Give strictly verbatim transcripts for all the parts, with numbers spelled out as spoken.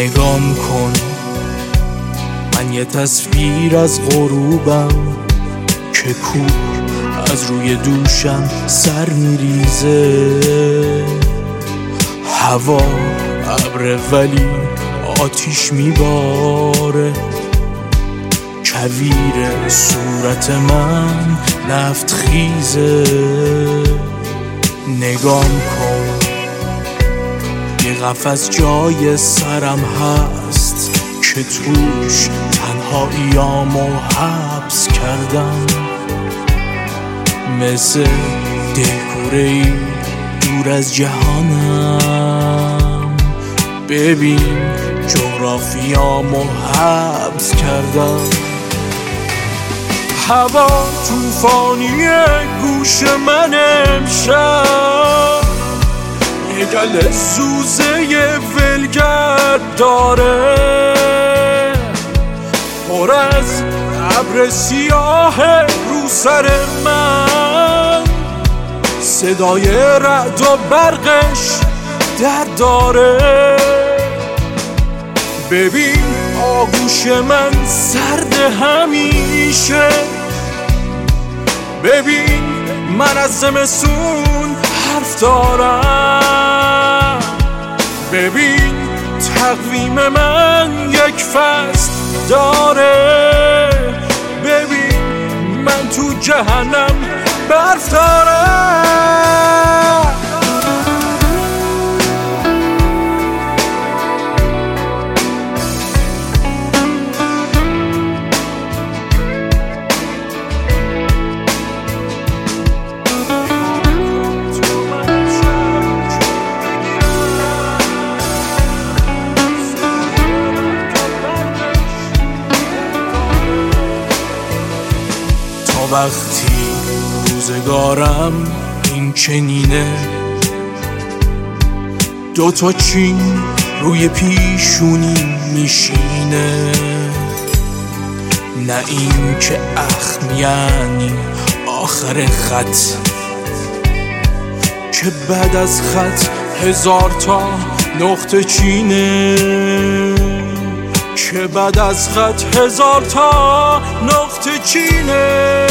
نگام کن، من یه تصویر از غروبم که کوه از روی دوشم سر میریزه. هوا ابر ولی آتیش میباره، کویر صورت من نفت خیزه. نگام کن، یه قفس جای سرم هست که توش تنهاییامو حبس کردم. مثل دلکوره‌ای دور از جهانم، ببین جغرافیامو حبس کردم. هوا توفانیه گوش من امشب، یه گل زوزه ولگرد داره، پر از ابر سیاه رو سر من، صدای رعد و برقش درد داره. ببین آغوش من سرد همیشه، ببین من از زمستون حرف دارم، ببین تقویم من یک فصل داره، ببین من تو جهنم برف دارم. وقتی روزگارم این چنینه، دوتا چین روی پیشونی میشینه، نه این که اخم یعنی آخر خط، که بعد از خط هزار تا نقطه چینه، که بعد از خط هزار تا نقطه چینه.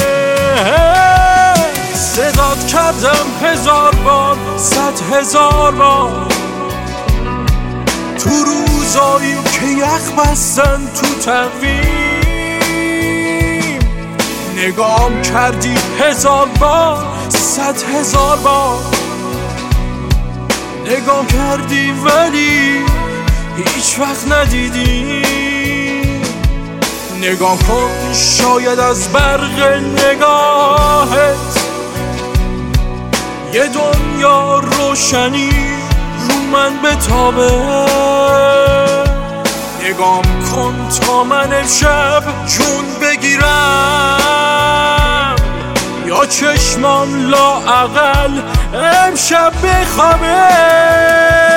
صدات کردم هزار بار، صد هزار بار، تو روزایی که یخ بستن تو تقویم. نگام کردی هزار بار، صد هزار بار، نگام کردی ولی هیچ وقت ندیدی. نگاه کن، شاید از برق نگاهت یه دنیا روشنی رو من بتابه. نگام کن تا من امشب جون بگیرم، یا چشمام لااقل امشب بخوابه.